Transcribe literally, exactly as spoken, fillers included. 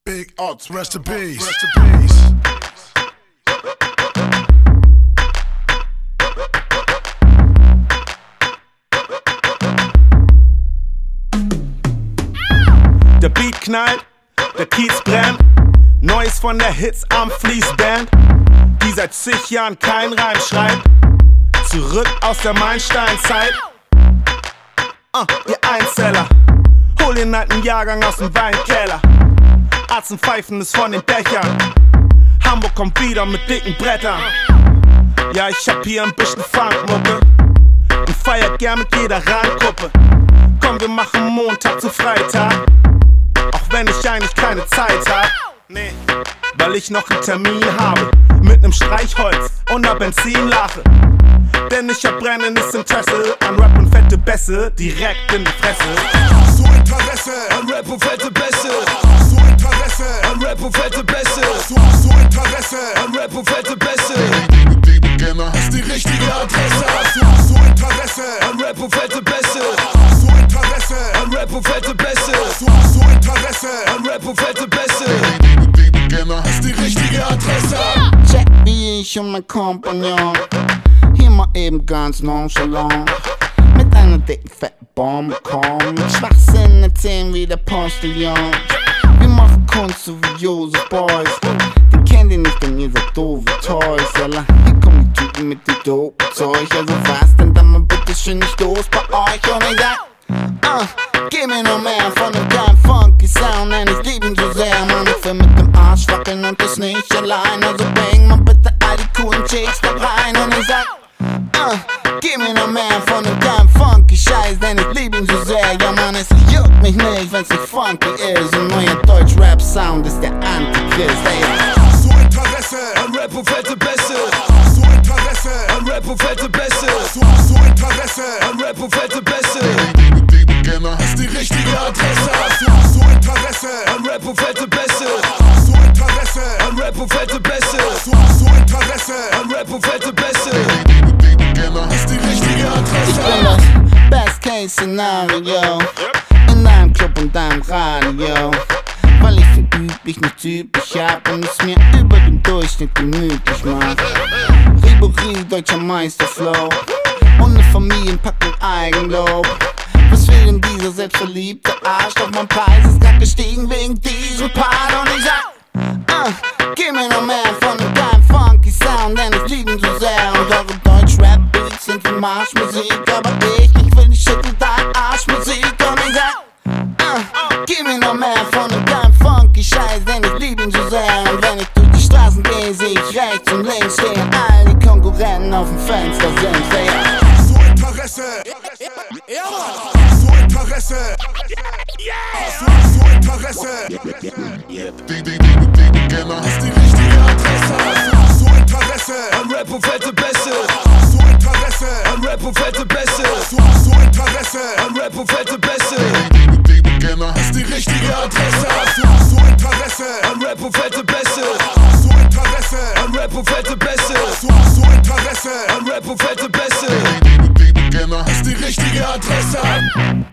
Big Odds, rest in peace. Rest in peace. Der Beat knallt, der Kiez brennt. Neues von der Hits am Fließband, die seit zig Jahren kein Reim schreibt. Zurück aus der Meilensteinzeit. Uh, ihr Einzeller, hol den alten Jahrgang aus dem Weinkeller. Arzen pfeifen es von den Dächern. Hamburg kommt wieder mit dicken Brettern. Ja, ich hab hier ein bisschen Funkmucke und feiert gern mit jeder Randgruppe. Komm, wir machen Montag zu Freitag, auch wenn ich eigentlich keine Zeit hab. Nee, weil ich noch einen Termin habe mit nem Streichholz und ner Benzinlache. Denn ich hab brennendes Interesse an Rap und fette Bässe direkt in die Fresse. So Interesse an Rap und fette Bässe. So Interesse an Rap und fette Bässe. So, so Interesse an Rap und fette Bässe. Ist die richtige Adresse. So, so Interesse an Rap und fette Bässe. So Interesse an Rap und fette Bässe. So, so Interesse an Rap und fette Bässe. Ist die richtige Adresse. Check wie ich und mein Kompagnon hier mal eben ganz nonchalant mit einer dicken fetten Bombe kommen. Schwachsinn erzählen wie der Postillon. Wir machen Kunst so wie Joseph Beuys. Den kennt ihr nicht, denn ihr seid doofe Toys. Jalla, hier kommen die Typen mit dem dope Zeug. Also was denn dann mal bitte schön nicht los bei euch? Und ich sag, uh, gib mir noch mehr von dem geilen funky Sound, denn ich lieb ihn so sehr. Mann, ich will mit dem Arsch wackeln und das nicht allein. Also bring mal bitte all die coolen Chicks da rein. Und ich sag, Uh, gib mir noch mehr von dem geilen funky Scheiß, denn ich lieb ihn so sehr. Ja Mann, es juckt mich nicht, wenn's nicht funky ist. Und neuer Deutsch-Rap-Sound ist der Antichrist, ey. So Interesse an Rap und fette Bässe. So Interesse an Rap und fette Bässe. So, so Interesse an Rap und fette Bässe. Ist die richtige Adresse. So, so Interesse an Rap und fette Bässe. So Interesse an Rap und fette Bässe. So, so Interesse an Rap und fette Bässe. Ist die richtige Adresse. Ich bin das Best-Case-Szenario in deinem Club und deinem Radio, weil ich für üblich nicht typisch hab und es mir über dem Durchschnitt gemütlich macht. Ribery, deutscher Meisterflow und ne Familienpackung Eigenlob. Was will denn dieser selbstverliebte Arsch? Doch mein Preis ist grad gestiegen wegen diesem Part. Und ich sag, uh, gib mir noch mehr von dem geilen funky Sound, denn ich lieb ihn so sehr. Und eure Deutsch-Rap-Beats sind wie Marschmusik, aber ich, ich will nicht schütteln dein Arschmusik. Und ich sag, uh, gib mir noch mehr von dem geilen funky Scheiß, denn ich lieb ihn so sehr. Und wenn ich durch die Straßen gehe, seh ich rechts und links stehen all die Konkurrenten auf dem Fenster sind. So Interesse. Ja, Mann. So Interesse. So, so Interesse. Ist die richtige Adresse. So Interesse an Rap und fette Bässe. So Interesse an Rap und fette Bässe. So, so Interesse an Rap und fette Bässe. Ist die richtige Adresse. So, so Interesse an Rap und fette Bässe. So Interesse an Rap und fette Bässe. So, so Interesse an Rap und fette Bässe. Ist die richtige Adresse.